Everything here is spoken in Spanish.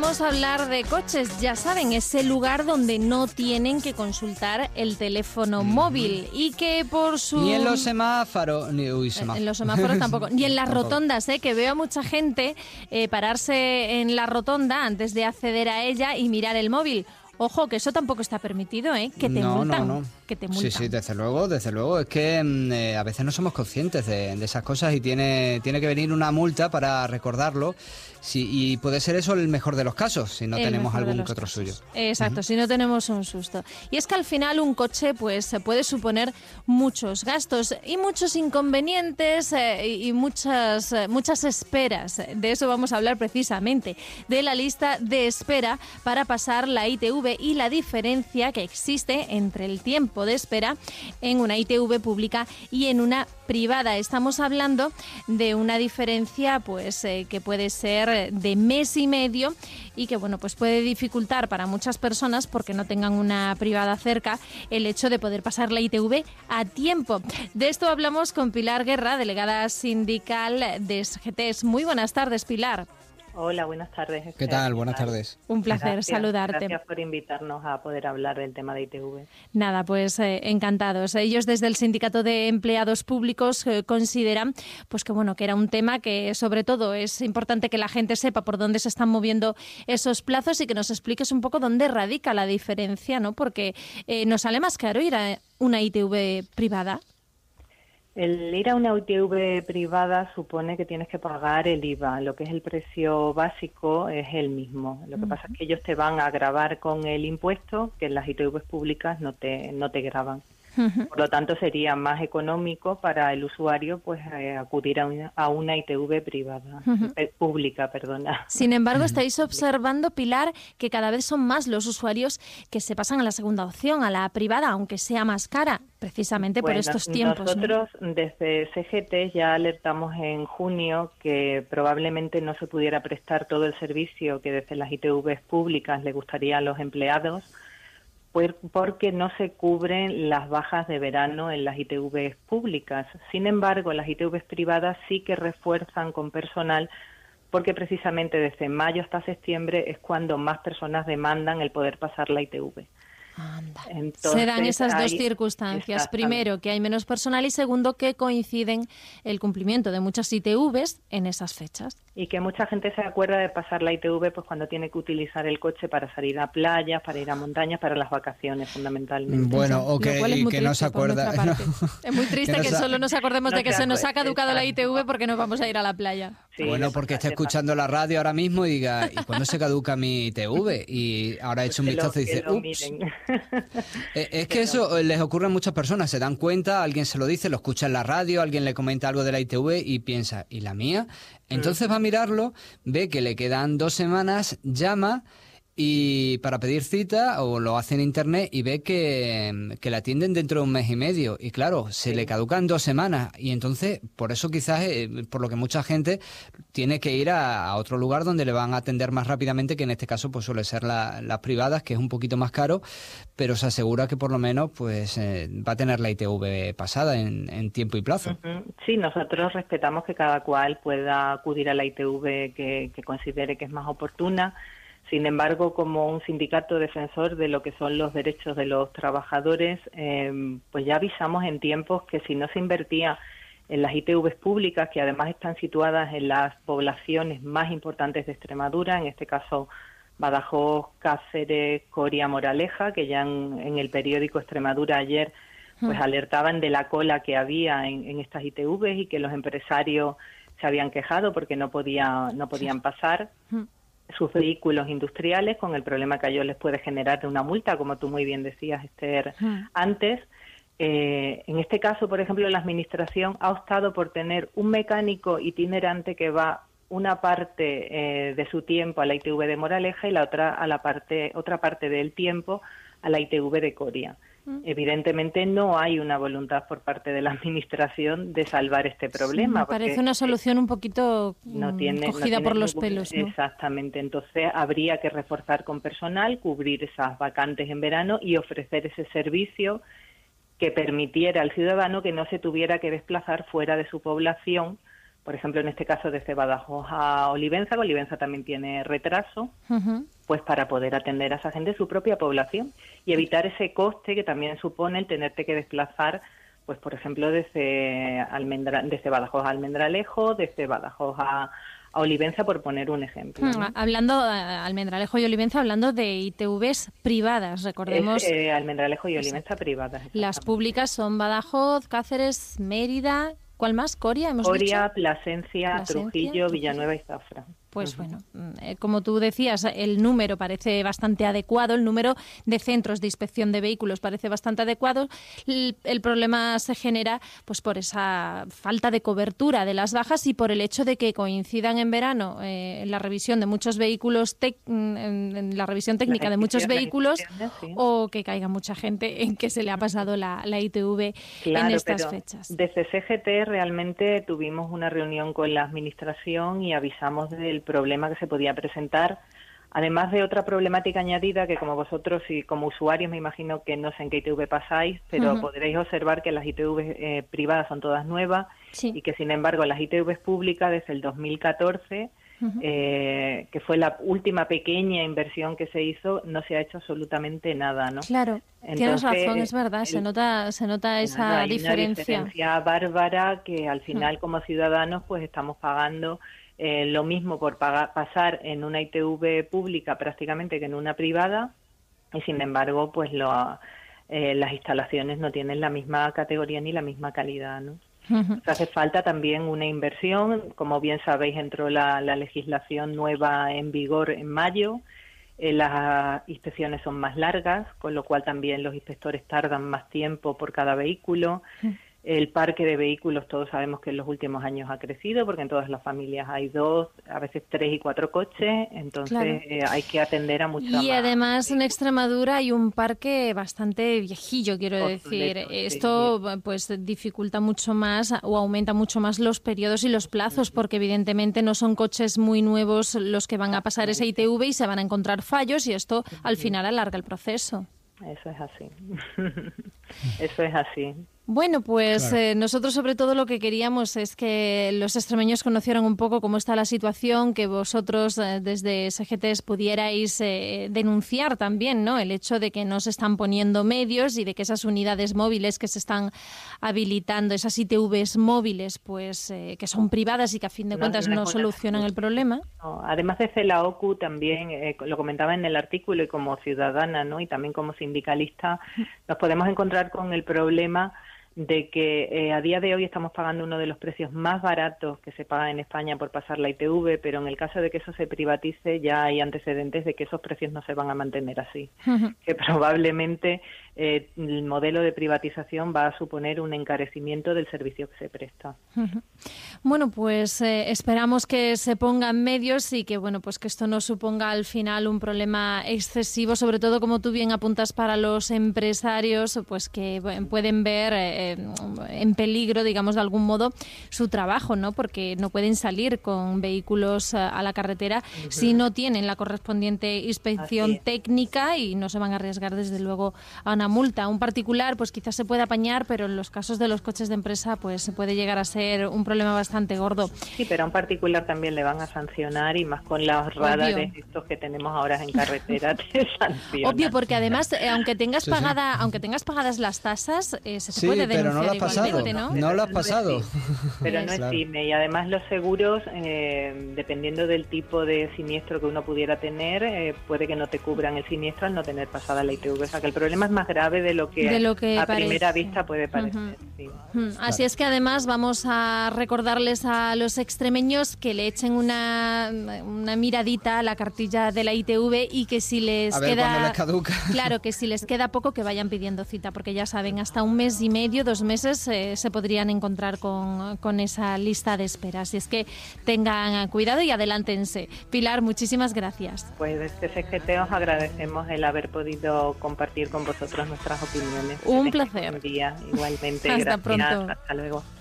vamos a hablar de coches. Ya saben, ese lugar donde no tienen que consultar el teléfono móvil y que por su... Ni en los semáforos, en los semáforos tampoco, ni en las rotondas, que veo a mucha gente pararse en la rotonda antes de acceder a ella y mirar el móvil. Ojo, que eso tampoco está permitido, que te multan. No. Que te multan. Sí, desde luego. Es que a veces no somos conscientes de esas cosas y tiene que venir una multa para recordarlo. Sí, y puede ser eso el mejor de los casos, si no tenemos algún que otro suyo. Exacto, si no tenemos un susto. Y es que al final un coche pues puede suponer muchos gastos y muchos inconvenientes y muchas esperas. De eso vamos a hablar precisamente, de la lista de espera para pasar la ITV y la diferencia que existe entre el tiempo de espera en una ITV pública y en una privada. Estamos hablando de una diferencia pues que puede ser de mes y medio y que bueno, pues puede dificultar para muchas personas porque no tengan una privada cerca el hecho de poder pasar la ITV a tiempo. De esto hablamos con Pilar Guerra, delegada sindical de SGTs. Muy buenas tardes, Pilar. Hola, buenas tardes, Esther. ¿Qué tal? Buenas tardes. Un placer saludarte. Gracias por invitarnos a poder hablar del tema de ITV. Nada, pues encantados. Ellos desde el Sindicato de Empleados Públicos consideran pues que bueno, que era un tema que sobre todo es importante que la gente sepa por dónde se están moviendo esos plazos y que nos expliques un poco dónde radica la diferencia, ¿no? Porque nos sale más caro ir a una ITV privada. El ir a una ITV privada supone que tienes que pagar el IVA. Lo que es el precio básico es el mismo. Lo que pasa es que ellos te van a gravar con el impuesto, que en las ITVs públicas no te gravan. Por lo tanto, sería más económico para el usuario pues acudir a una ITV privada, pública, perdona. Sin embargo, estáis observando, Pilar, que cada vez son más los usuarios que se pasan a la segunda opción, a la privada, aunque sea más cara, precisamente por estos tiempos. Nosotros desde CGT ya alertamos en junio que probablemente no se pudiera prestar todo el servicio que desde las ITVs públicas le gustaría a los empleados, porque no se cubren las bajas de verano en las ITVs públicas. Sin embargo, las ITVs privadas sí que refuerzan con personal, porque precisamente desde mayo hasta septiembre es cuando más personas demandan el poder pasar la ITV. Entonces, se dan esas dos circunstancias. Primero, que hay menos personal y segundo, que coinciden el cumplimiento de muchas ITVs en esas fechas. Y que mucha gente se acuerda de pasar la ITV pues cuando tiene que utilizar el coche para salir a playas, para ir a montañas, para las vacaciones fundamentalmente. Bueno, o que no se acuerda. No. Es muy triste que solo nos acordemos de que se nos ha caducado la ITV porque nos vamos a ir a la playa. Sí, bueno, porque está escuchando la radio ahora mismo y diga, ¿y cuándo se caduca mi ITV? Y ahora ha hecho un vistazo y dice, ups. Es que eso les ocurre a muchas personas, se dan cuenta, alguien se lo dice, lo escucha en la radio, alguien le comenta algo de la ITV y piensa, ¿y la mía? Entonces va a mirarlo, ve que le quedan 2 semanas, llama y para pedir cita o lo hace en internet y ve que la atienden dentro de 1 mes y medio y claro, se le caducan 2 semanas y entonces por eso quizás por lo que mucha gente tiene que ir a otro lugar donde le van a atender más rápidamente, que en este caso pues suele ser las privadas, que es un poquito más caro, pero se asegura que por lo menos pues va a tener la ITV pasada en tiempo y plazo. Sí, nosotros respetamos que cada cual pueda acudir a la ITV que considere que es más oportuna. Sin embargo, como un sindicato defensor de lo que son los derechos de los trabajadores, pues ya avisamos en tiempos que si no se invertía en las ITVs públicas, que además están situadas en las poblaciones más importantes de Extremadura, en este caso Badajoz, Cáceres, Coria, Moraleja, que ya en el periódico Extremadura ayer pues alertaban de la cola que había en estas ITVs y que los empresarios se habían quejado porque no podían pasar sus vehículos industriales, con el problema que a ellos les puede generar de una multa, como tú muy bien decías, Esther, antes. En este caso, por ejemplo, la Administración ha optado por tener un mecánico itinerante que va una parte de su tiempo a la ITV de Moraleja y la otra otra parte del tiempo a la ITV de Coria. Evidentemente no hay una voluntad por parte de la Administración de salvar este problema. Sí, me parece una solución un poquito cogida por los pelos, ¿no? Exactamente, entonces habría que reforzar con personal, cubrir esas vacantes en verano y ofrecer ese servicio que permitiera al ciudadano que no se tuviera que desplazar fuera de su población por ejemplo, en este caso desde Badajoz a Olivenza, que Olivenza también tiene retraso, pues para poder atender a esa gente, su propia población, y evitar ese coste que también supone el tenerte que desplazar, pues por ejemplo, desde Badajoz a Almendralejo, desde Badajoz a Olivenza, por poner un ejemplo, ¿no? Hablando, Almendralejo y Olivenza, hablando de ITVs privadas, recordemos. Almendralejo y Olivenza privadas. Las públicas son Badajoz, Cáceres, Mérida, ¿cuál más? ¿Coria? Coria, Plasencia, Trujillo, Villanueva y Zafra. Pues bueno, como tú decías, el número parece bastante adecuado, el número de centros de inspección de vehículos parece bastante adecuado. El problema se genera pues por esa falta de cobertura de las bajas y por el hecho de que coincidan en verano en la revisión de muchos vehículos, en la revisión técnica de muchos vehículos, sí, o que caiga mucha gente en que se le ha pasado la ITV en estas fechas. Desde CGT realmente tuvimos una reunión con la Administración y avisamos del problema que se podía presentar, además de otra problemática añadida que como vosotros y como usuarios me imagino que no sé en qué ITV pasáis, pero podréis observar que las ITV privadas son todas nuevas, sí, y que sin embargo las ITV públicas desde el 2014, que fue la última pequeña inversión que se hizo, no se ha hecho absolutamente nada, ¿no? Claro, entonces, tienes razón, es verdad, se nota esa diferencia. Una diferencia bárbara que al final como ciudadanos pues estamos pagando lo mismo por pasar en una ITV pública prácticamente que en una privada, y sin embargo pues las instalaciones no tienen la misma categoría ni la misma calidad, ¿no? Hace falta también una inversión. Como bien sabéis, entró la legislación nueva en vigor en mayo. Las inspecciones son más largas, con lo cual también los inspectores tardan más tiempo por cada vehículo. El parque de vehículos, todos sabemos que en los últimos años ha crecido, porque en todas las familias hay 2, a veces 3 y 4 coches, entonces claro, hay que atender a mucha más. Y además en Extremadura hay un parque bastante viejillo, quiero decir. Esto pues dificulta mucho más o aumenta mucho más los periodos y los plazos, porque evidentemente no son coches muy nuevos los que van a pasar esa ITV y se van a encontrar fallos y esto al final alarga el proceso. Eso es así. Eso es así. Bueno, pues claro, nosotros sobre todo lo que queríamos es que los extremeños conocieran un poco cómo está la situación, que vosotros desde SGTs pudierais denunciar también, ¿no?, el hecho de que no se están poniendo medios y de que esas unidades móviles que se están habilitando, esas ITVs móviles, pues que son privadas y que a fin de cuentas no solucionan el problema. No, además desde la OCU también, lo comentaba en el artículo, y como ciudadana, ¿no?, y también como sindicalista, nos podemos encontrar con el problema de que a día de hoy estamos pagando uno de los precios más baratos que se paga en España por pasar la ITV, pero en el caso de que eso se privatice ya hay antecedentes de que esos precios no se van a mantener así, que probablemente el modelo de privatización va a suponer un encarecimiento del servicio que se presta. Bueno, pues esperamos que se pongan medios y que bueno, pues que esto no suponga al final un problema excesivo, sobre todo como tú bien apuntas para los empresarios, pues que pueden ver en peligro, digamos de algún modo, su trabajo, ¿no? Porque no pueden salir con vehículos a la carretera si no tienen la correspondiente inspección técnica y no se van a arriesgar desde luego a una multa. Un particular pues quizás se puede apañar, pero en los casos de los coches de empresa pues se puede llegar a ser un problema bastante gordo. Sí, pero a un particular también le van a sancionar, y más con los radares estos que tenemos ahora en carretera te sancionan. Obvio, porque además aunque tengas pagadas las tasas se puede denunciar. Pero no lo has pasado, ¿no? Lo has pasado. Pero no exime, y además los seguros, dependiendo del tipo de siniestro que uno pudiera tener, puede que no te cubran el siniestro al no tener pasada la ITV. O sea, que el problema es más grave de lo que a primera vista puede parecer. Sí. Así es que además vamos a recordarles a los extremeños que le echen una miradita a la cartilla de la ITV y que si les queda les caduca. Claro, que si les queda poco que vayan pidiendo cita, porque ya saben, hasta 1 mes y medio, 2 meses se podrían encontrar con esa lista de espera. Así es que tengan cuidado y adelántense. Pilar, muchísimas gracias. Pues desde CGT os agradecemos el haber podido compartir con vosotros nuestras opiniones. Un placer. Buen día, igualmente. Hasta gracias. pronto. Hasta luego.